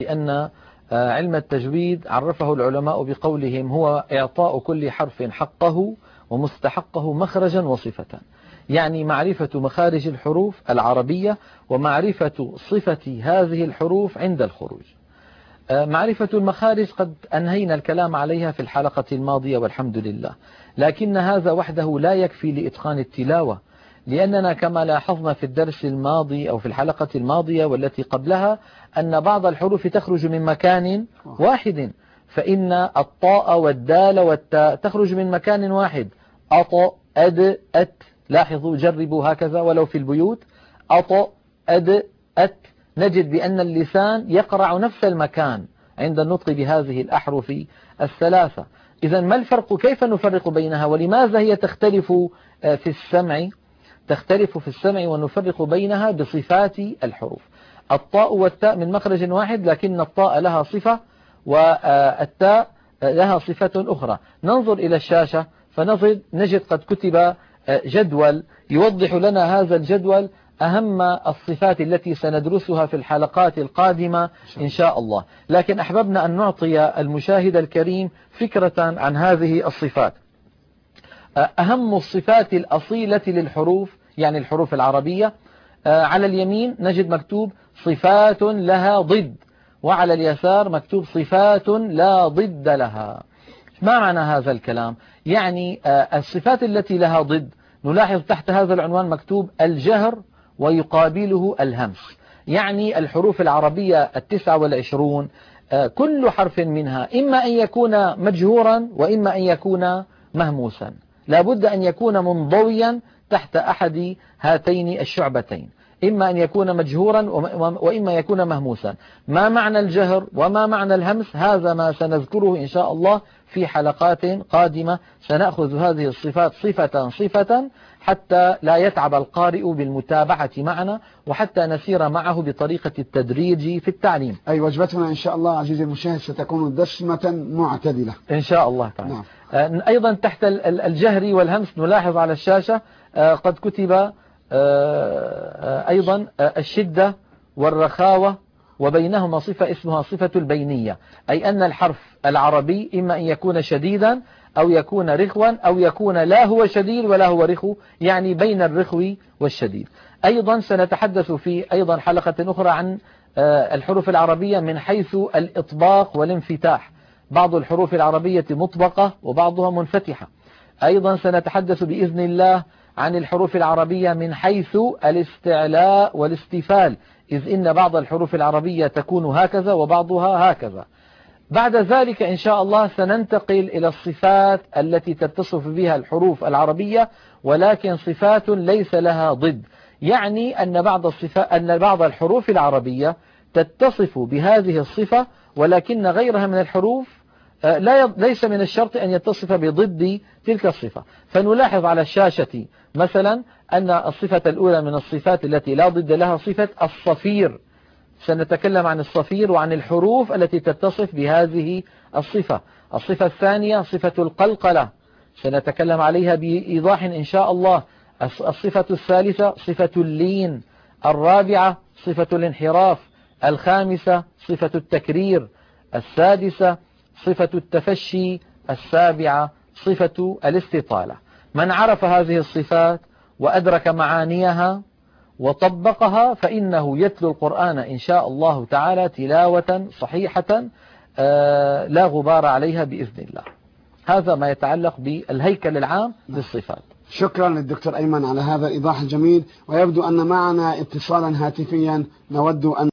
لأن علم التجويد عرفه العلماء بقولهم هو إعطاء كل حرف حقه ومستحقه مخرجا وصفة، يعني معرفة مخارج الحروف العربية ومعرفة صفة هذه الحروف عند الخروج. معرفة المخارج قد أنهينا الكلام عليها في الحلقة الماضية والحمد لله، لكن هذا وحده لا يكفي لإتقان التلاوة، لأننا كما لاحظنا في الدرس الماضي أو في الحلقة الماضية والتي قبلها أن بعض الحروف تخرج من مكان واحد، فإن الطاء والدال والتاء تخرج من مكان واحد، أط أد أت، لاحظوا جربوا هكذا ولو في البيوت، أط أد أت، نجد بأن اللسان يقرع نفس المكان عند النطق بهذه الأحرف الثلاثة. إذا ما الفرق؟ كيف نفرق بينها ولماذا هي تختلف في السمع؟ تختلف في السمع ونفرق بينها بصفات الحروف. الطاء والتاء من مخرج واحد، لكن الطاء لها صفة والتاء لها صفة أخرى. ننظر إلى الشاشة فنجد قد كتب جدول يوضح لنا هذا الجدول أهم الصفات التي سندرسها في الحلقات القادمة إن شاء الله، لكن أحببنا أن نعطي المشاهد الكريم فكرة عن هذه الصفات. أهم الصفات الأصيلة للحروف، يعني الحروف العربية، على اليمين نجد مكتوب صفات لها ضد، وعلى اليسار مكتوب صفات لا ضد لها. ما معنى هذا الكلام؟ يعني الصفات التي لها ضد نلاحظ تحت هذا العنوان مكتوب الجهر ويقابله الهمس، يعني الحروف العربية 29 كل حرف منها إما أن يكون مجهورا وإما أن يكون مهموسا، لا بد أن يكون منضويا تحت أحد هاتين الشعبتين، إما أن يكون مجهورا وإما يكون مهموسا. ما معنى الجهر وما معنى الهمس؟ هذا ما سنذكره إن شاء الله في حلقات قادمة، سنأخذ هذه الصفات صفة صفة حتى لا يتعب القارئ بالمتابعة معنا، وحتى نسير معه بطريقة التدريج في التعليم. أي وجبتنا إن شاء الله عزيزي المشاهد ستكون دسمة معتدلة إن شاء الله تعالى. نعم. أيضا تحت الجهر والهمس نلاحظ على الشاشة قد كتب أيضا الشدة والرخاوة، وبينهما صفة اسمها صفة البينية، أي أن الحرف العربي إما أن يكون شديدا أو يكون رخوا أو يكون لا هو شديد ولا هو رخو، يعني بين الرخو والشديد. أيضا سنتحدث في أيضا حلقة أخرى عن الحروف العربية من حيث الإطباق والانفتاح، بعض الحروف العربية مطبقة وبعضها منفتحة. أيضا سنتحدث بإذن الله عن الحروف العربية من حيث الاستعلاء والاستفال، إذ إن بعض الحروف العربية تكون هكذا وبعضها هكذا. بعد ذلك إن شاء الله سننتقل إلى الصفات التي تتصف بها الحروف العربية، ولكن صفات ليس لها ضد، يعني أن بعض الحروف العربية تتصف بهذه الصفة، ولكن غيرها من الحروف ليس من الشرط أن يتصف بضد تلك الصفة. فنلاحظ على الشاشة مثلا أن الصفة الأولى من الصفات التي لا ضد لها صفة الصفير، سنتكلم عن الصفير وعن الحروف التي تتصف بهذه الصفة. الصفة الثانية صفة القلقلة، سنتكلم عليها بإيضاح إن شاء الله. الصفة الثالثة صفة اللين، الرابعة صفة الانحراف، الخامسة صفة التكرير، السادسة صفة التفشي، السابعة صفة الاستطالة. من عرف هذه الصفات وأدرك معانيها وطبقها فإنه يتلو القرآن إن شاء الله تعالى تلاوة صحيحة لا غبار عليها بإذن الله. هذا ما يتعلق بالهيكل العام للصفات. شكرا للدكتور أيمن على هذا الإيضاح الجميل، ويبدو أن معنا اتصالا هاتفيا نود أن